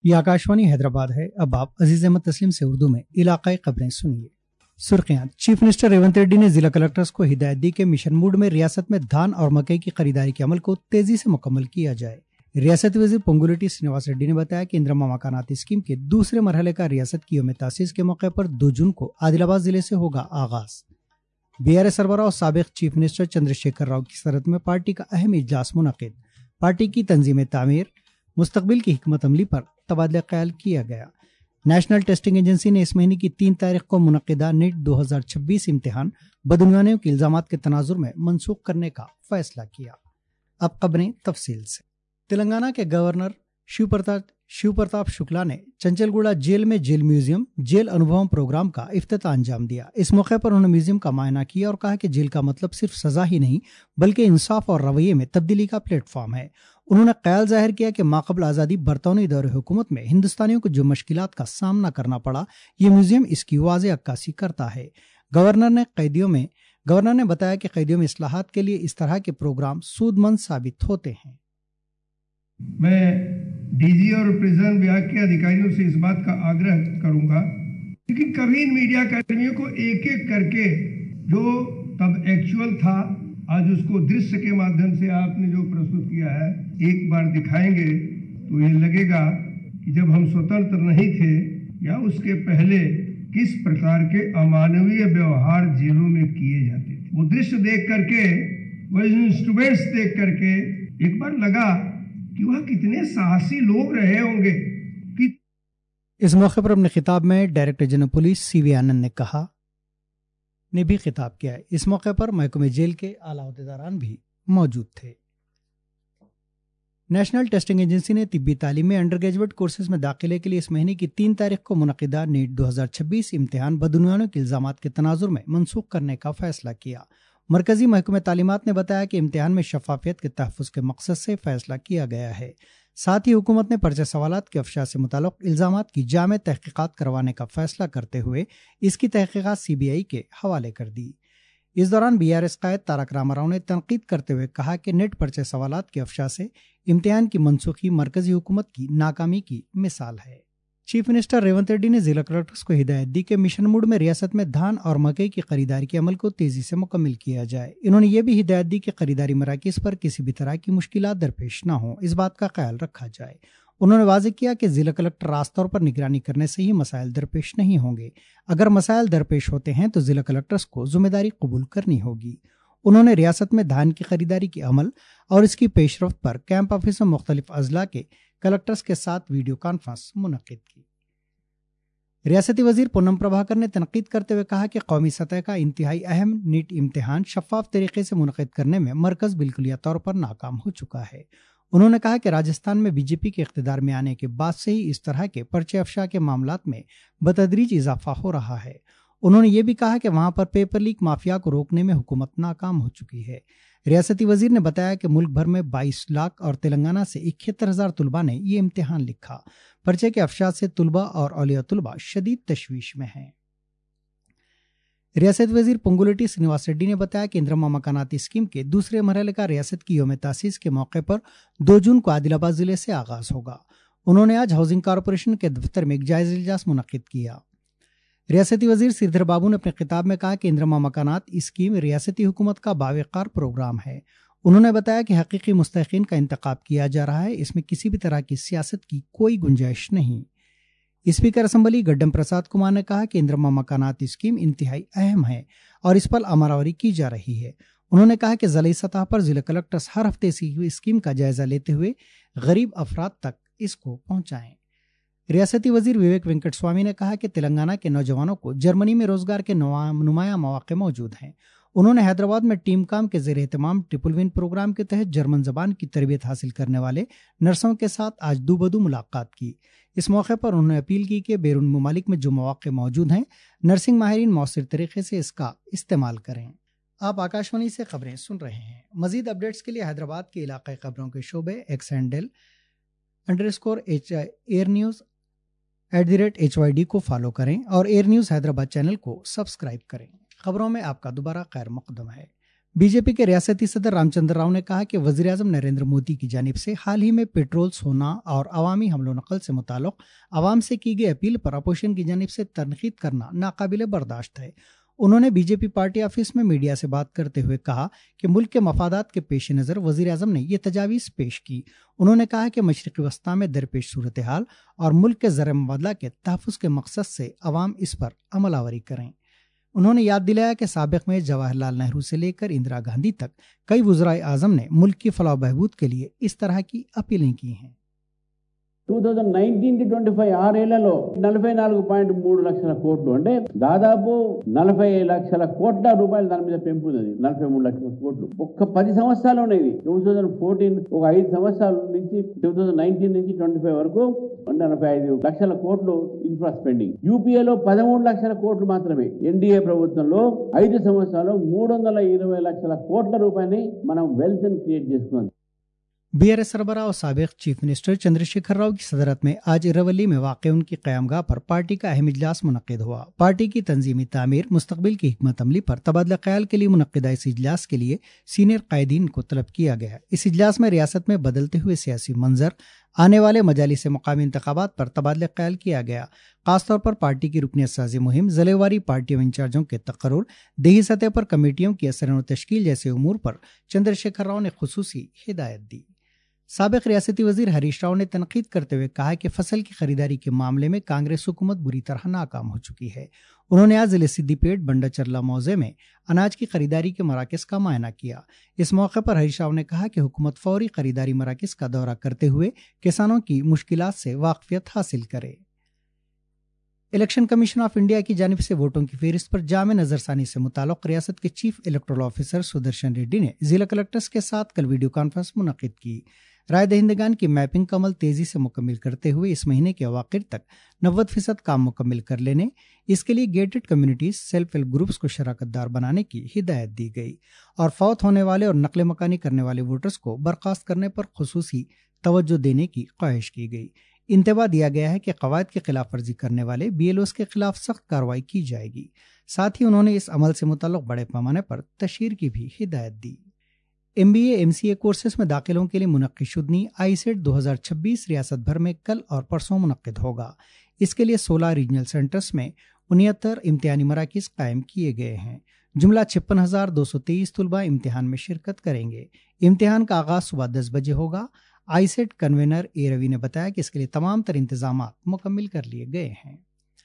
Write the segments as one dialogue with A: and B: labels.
A: یہ آکاشوانی حیدرآباد ہے۔ اب آپ عزیز احمد تسلیم سے اردو میں علاقائی خبریں سنیے۔ سرخیاں۔ چیف منسٹر ریونت ریڈی نے ضلع کلکٹرز کو ہدایت دی کہ مشن موڈ میں ریاست میں دھان اور مکئی کی خریداری کے عمل کو تیزی سے مکمل کیا جائے۔ ریاستی وزیر پونگولیٹی سرینواس ریڈی نے بتایا کہ اندرما مکاناتی اسکیم کے دوسرے مرحلے کا ریاست کی یوم تاسیس کے موقع پر 2 جون کو عادل آباد ضلع سے ہوگا آغاز۔ BRS سربراہ اور سابق چیف منسٹر چندر شیکھر راؤ کی صدارت میں پارٹی کا اہم اجلاس منعقد۔ پارٹی کی تنظیم تعمیر، مستقبل کی حکمت عملی پر تبادلہ خیال کیا گیا۔ نیشنل ٹیسٹنگ ایجنسی نے اس مہینے کی 3 تاریخ کو منعقدہ نیٹ 2026 امتحان بدعنوانیوں کے الزامات کے تناظر میں منسوخ کرنے کا فیصلہ کیا۔ اب خبریں تفصیل سے۔ تلنگانہ کے گورنر شیو پرتاپ شکلا نے چنچل گوڑہ جیل میں جیل میوزیم جیل انوبھوم پروگرام کا افتتاح انجام دیا۔ اس موقع پر انہوں نے میوزیم کا معائنہ کیا اور کہا کہ جیل کا مطلب صرف سزا ہی نہیں بلکہ انصاف اور رویے میں تبدیلی کا پلیٹ فارم ہے۔ انہوں نے خیال ظاہر کیا کہ ماقبل آزادی برطانوی دور حکومت میں ہندوستانیوں کو جو مشکلات کا سامنا کرنا پڑا، یہ میوزیم اس کی واضح عکاسی کرتا ہے۔ گورنر نے بتایا کہ قیدیوں میں اصلاحات کے لیے اس طرح کے پروگرام سود مند ثابت ہوتے ہیں۔
B: میں DG اور پریزن وبھاگ کے ادھیکاریوں سے اس بات کا آگرہ کروں گا کہ کبھی ان میڈیا کرمیوں کو ایک ایک کر کے جو تب ایکچوئل تھا آج اس کو درشیہ کے مادھیم سے آپ نے جو پرستت کیا ہے ایک بار دکھائیں گے تو یہ لگے گا کہ جب ہم سوتنتر نہیں تھے یا اس کے پہلے کس پرکار کے امانویہ ویوہار جیلوں میں کیے جاتے تھے۔ وہ درشیہ دیکھ کر کے، وہ انسٹرومنٹس دیکھ کر کے ایک بار لگا کہ وہ کتنے ساہسی لوگ رہے ہوں گے۔
A: اس موقع پر اپنے خطاب میں director general police CV Anand نے بھی خطاب کیا ہے۔ اس موقع پر محکمہ جیل کے اعلیٰ عہدیداران بھی موجود تھے۔ نیشنل ٹیسٹنگ ایجنسی نے طبی تعلیم میں انڈر گریجویٹ کورسز میں داخلے کے لیے اس مہینے کی 3 تاریخ کو منعقدہ نیٹ 2026 امتحان بدعنوانیوں کے الزامات کے تناظر میں منسوخ کرنے کا فیصلہ کیا۔ مرکزی محکمہ تعلیمات نے بتایا کہ امتحان میں شفافیت کے تحفظ کے مقصد سے فیصلہ کیا گیا ہے۔ ساتھ ہی حکومت نے پرچہ سوالات کے افشا سے متعلق الزامات کی جامع تحقیقات کروانے کا فیصلہ کرتے ہوئے اس کی تحقیقات CBI کے حوالے کر دی۔ اس دوران BRS قائد تارک راما راؤ نے تنقید کرتے ہوئے کہا کہ نیٹ پرچہ سوالات کے افشا سے امتحان کی منسوخی مرکزی حکومت کی ناکامی کی مثال ہے۔ چیف منسٹر ریونت ریڈی نے ضلع کلکٹرز کو ہدایت دی کہ مشن موڈ میں ریاست میں دھان اور مکئی کی خریداری کے عمل کو تیزی سے مکمل کیا جائے۔ انہوں نے یہ بھی ہدایت دی کہ خریداری مراکز پر کسی بھی طرح کی مشکلات درپیش نہ ہوں، اس بات کا خیال رکھا جائے۔ انہوں نے واضح کیا کہ ضلع کلکٹر راست طور پر نگرانی کرنے سے ہی مسائل درپیش نہیں ہوں گے۔ اگر مسائل درپیش ہوتے ہیں تو ضلع کلکٹرز کو ذمہ داری قبول کرنی ہوگی۔ انہوں نے ریاست میں دھان کی خریداری کے عمل اور اس کی پیش رفت پر کیمپ آفس میں مختلف اضلاع کے کلکٹرز کے ساتھ ویڈیو کانفرنس منعقد کی۔ ریاستی وزیر پونم پربھاکر نے تنقید کرتے ہوئے کہا کہ قومی سطح کا انتہائی اہم نیٹ امتحان شفاف طریقے سے منعقد کرنے میں مرکز بالکلیہ طور پر ناکام ہو چکا ہے۔ انہوں نے کہا کہ راجستھان میں BJP کے اقتدار میں آنے کے بعد سے ہی اس طرح کے پرچہ افشا کے معاملات میں بتدریج اضافہ ہو رہا ہے۔ انہوں نے یہ بھی کہا کہ وہاں پر پیپر لیک مافیا کو روکنے میں حکومت ناکام ہو چکی ہے۔ ریاستی وزیر نے بتایا کہ ملک بھر میں 22 لاکھ اور تلنگانہ سے 71,000 طلباء نے یہ امتحان لکھا۔ پرچے کے افشا سے طلباء اور اولیاء طلباء شدید تشویش میں ہیں۔ ریاست وزیر پونگولیٹی سرینواس ریڈی نے بتایا کہ اندرما مکاناتی اسکیم کے دوسرے مرحلے کا ریاست کی یوم تاسیس کے موقع پر 2 جون کو عادل آباد ضلع سے آغاز ہوگا۔ انہوں نے آج ہاؤسنگ کارپوریشن کے دفتر میں ایک جائزہ اجلاس منعقد کیا۔ ریاستی وزیر سریدھر بابو نے اپنے خطاب میں کہا کہ اندرما مکانات اسکیم ریاستی حکومت کا باوقار پروگرام ہے۔ انہوں نے بتایا کہ حقیقی مستحقین کا انتخاب کیا جا رہا ہے، اس میں کسی بھی طرح کی سیاست کی کوئی گنجائش نہیں۔ اسپیکر اسمبلی گڈم پرساد کمار نے کہا کہ اندرما مکانات اسکیم انتہائی اہم ہے اور اس پر عمل آوری کی جا رہی ہے۔ انہوں نے کہا کہ ضلعی سطح پر ضلع کلکٹرز ہر ہفتے اسی اسکیم کا جائزہ لیتے ہوئے غریب افراد تک اس کو پہنچائیں۔ ریاستی وزیر وویک وینکٹ سوامی نے کہا کہ تلنگانہ کے نوجوانوں کو جرمنی میں روزگار کے نمایاں مواقع موجود ہیں۔ انہوں نے حیدرآباد میں ٹیم کام کے زیر اہتمام ٹرپل ون پروگرام کے تحت جرمن زبان کی تربیت حاصل کرنے والے نرسوں کے ساتھ آج دو بدو ملاقات کی۔ اس موقع پر انہوں نے اپیل کی کہ بیرون ممالک میں جو مواقع موجود ہیں، نرسنگ ماہرین مؤثر طریقے سے اس کا استعمال کریں۔ آپ آکاشوانی سے خبریں سن رہے ہیں۔ مزید اپڈیٹس کے لیے حیدرآباد کے علاقائی خبروں کے شعبے X handle _air news @HYD کو فالو کریں اور ایئر نیوز حیدرآباد چینل کو سبسکرائب کریں۔ خبروں میں آپ کا دوبارہ خیر مقدم ہے۔ बीजेपी के रियासती सदर रामचंद्र राव ने कहा कि वजीर आजम नरेंद्र मोदी की जानिब से हाल ही में पेट्रोल, सोना और अवामी हमलो नकल से मुताल्लिक अवाम से की गई अपील पर अपोजिशन की जानिब से तनकीद करना नाकाबिले बर्दाश्त है। उन्होंने बीजेपी पार्टी ऑफिस में मीडिया से बात करते हुए कहा कि मुल्क के मफादात के पेश नज़र वजीर आजम ने ये तजावीज़ पेश की। उन्होंने कहा कि मशरक़ी वस्ता में दरपेश सूरत हाल और मुल्क के ज़र मुबादला के तहफ़्फ़ुज़ के मकसद से अवाम इस पर अमलावरी करें। उन्होंने याद दिलाया कि साबिक़ में जवाहरलाल नेहरू से लेकर इंदिरा गांधी तक कई वज़राए आज़म ने मुल्क की फलाह बहबूद के लिए इस तरह की अपीलें की हैं।
C: 2019-25 6 44.3 లక్షల కోట్లు అంటే దాదాపు 40 లక్షల కోట్ల రూపాయలు దాని మీద పెంపు ఉంది. 43 లక్షల కోట్లు ఒక్క 10 సంవత్సరాల్లోనే. ఇది 2014 ఒక 5 సంవత్సరాల నుంచి 2019 నుంచి 25 వరకు 45 లక్షల కోట్లు ఇన్ఫ్రా స్పెండింగ్. యూపీఏలో 13 లక్షల కోట్లు మాత్రమే. ఎన్డీఏ ప్రభుత్వంలో 5 సంవత్సరాల్లో 320 లక్షల కోట్ల రూపాయలని మనం వెల్త్ ని క్రియేట్ చేసుకున్నాం.
A: बीआरएस सरबराह और साबिक़ चीफ मिनिस्टर चंद्रशेखर राव की सदरत में आज इरवली में वाक़ उनकी क़यामगाह पर पार्टी का अहम इजलास मुनक़्क़िद हुआ। पार्टी की तंजीमी तामीर, मुस्तक़बिल की हिकमत अमली पर तबादला ख़याल के लिए मुनक़्क़िदा इस इजलास के लिए सीनियर कायदीन को तलब किया गया। इस इजलास में रियासत में बदलते हुए सियासी मंजर, आने वाले मजालिस मकामी इंतखाबात पर तबादला ख़याल किया गया। खासतौर पर पार्टी की रुकनियत साजी मुहिम, ज़िलेवारी पार्टियों इंचार्जों के तक़र्रुर, देही सतह पर कमेटियों की असर व तश्कील जैसे उमूर पर चंद्रशेखर राव ने खुसूसी हिदायत दी। साबिक़ रियासती वजीर हरीश राव ने तनकीद करते हुए कहा कि फसल की खरीदारी के मामले में कांग्रेस हुकूमत बुरी तरह नाकाम हो चुकी है। उन्होंने आज जिले सिद्दीपेट बंडा चरला मौजे में अनाज की खरीदारी के मराकज़ का मुआयना किया। इस मौके पर हरीश राव ने कहा कि हुकूमत फौरी खरीदारी मराकज़ का दौरा करते हुए किसानों की मुश्किलात से वाक़फियत हासिल करे। इलेक्शन कमीशन ऑफ इंडिया की जानिब से वोटों की फहरिस्त पर जामे नजरसानी से मुताल्लिक़ रियासत के chief electoral officer Sudarshan Reddy ने जिला कलेक्टर्स के साथ कल वीडियो कॉन्फ्रेंस मुनक़्क़िद की। राय दहिंदगान की मैपिंग का अमल तेजी से मुकम्मल करते हुए इस महीने के अवाखिर तक 90% काम मुकम्मल कर लेने, इसके लिए gated communities, self help groups को शराकतदार बनाने की हिदायत दी गई और फौत होने वाले और नकल मकानी करने वाले वोटर्स को बर्खास्त करने पर खुसूसी तवज्जो देने की ख्वाहिश की गई। इंतबा दिया गया है कि कवायद की खिलाफ वर्जी करने वाले BLOs के खिलाफ सख्त कार्रवाई की जाएगी। साथ ही उन्होंने इस अमल से मुताल्लिक़ बड़े पैमाने पर तशहीर की भी हिदायत दी। MBA MCA कोर्सेज में दाखिलों के लिए मुनक़्क़िद शुदनी ISET 2026 रियासत भर में कल और परसों मुनक़्क़िद होगा। इसके लिए 16 रीजनल सेंटर्स में 69 इम्तिहानी मराकिज़ कायम किए गए हैं। जुमला 56,223 तुलबा इम्तिहान में शिरकत करेंगे। इम्तिहान का आगाज़ सुबह 10 बजे होगा। ISET कन्वेनर A रवि ने बताया कि इसके लिए तमाम तर इंतजामात मुकम्मल कर लिए गए हैं।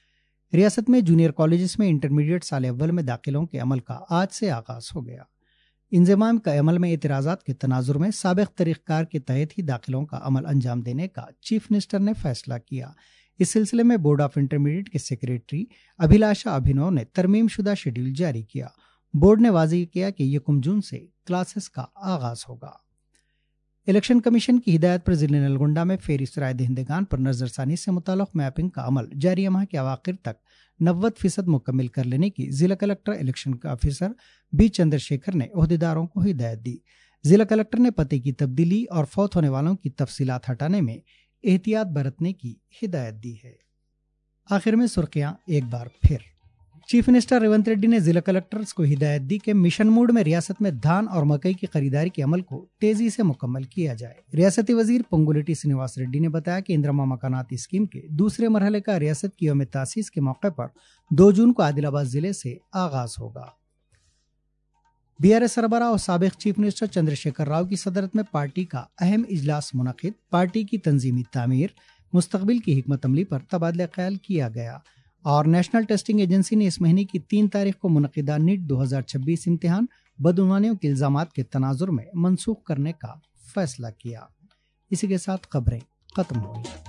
A: रियासत में जूनियर कॉलेजेस में इंटरमीडिएट साल अव्वल में दाखिलों के अमल का आज से आगाज़ हो गया। इंज़माम का अमल में एतराज़ात के तनाजुर में साबिक़ तरीक़ाकार के तहत ही दाखिलों का अमल अंजाम देने का चीफ मिनिस्टर ने फैसला किया। इस सिलसिले में बोर्ड ऑफ इंटरमीडिएट के सेक्रेटरी अभिलाषा अभिनव ने तरमीम शुदा शेड्यूल जारी किया। बोर्ड ने वाज़ेह किया कि 1 जून से क्लासेस का आगाज़ होगा। इलेक्शन कमीशन की हिदायत पर जिले नलगोंडा में फेरिस्त राय दहिंदगान पर नजरसानी से मुताल्लिक़ मैपिंग का अमल जारी माह के अवाखिर तक 90% मुकम्मल कर लेने की जिला collector election officer B Chandrashekar ने ओहदेदारों को हिदायत दी। जिला कलेक्टर ने पते की तब्दीली और फौत होने वालों की तफसीलात हटाने में एहतियात बरतने की हिदायत दी है। आखिर में सुर्खियां एक बार फिर। चीफ मिनिस्टर रेवंत रेड्डी ने जिला कलेक्टर्स को हिदायत दी कि मिशन मोड में रियासत में धान और मकई की खरीदारी के अमल को तेजी से मुकम्मल किया जाए। रियासती वजीर पोंगुलेटी श्रीनिवास रेड्डी ने बताया कि इंदिरा मकानाती स्कीम के दूसरे मरहले का रियासत की यौम तासीस के मौके पर 2 जून को आदिलाबाद जिले से आगाज होगा। BRS सरबराह और साबिक़ चीफ मिनिस्टर चंद्रशेखर राव की सदरत में पार्टी का अहम इजलास मुनक़्क़िद, पार्टी की तंजीमी तामीर, मुस्तक़बिल की हिकमत अमली पर तबादला ख्याल किया गया और नेशनल टेस्टिंग एजेंसी ने इस महीने की 3 तारीख को मुनक़्क़िदा नीट 2026 इम्तिहान बदउनवानियों के इल्ज़ामात के तनाजुर में मनसूख करने का फैसला किया। इसी के साथ खबरें खत्म हुई।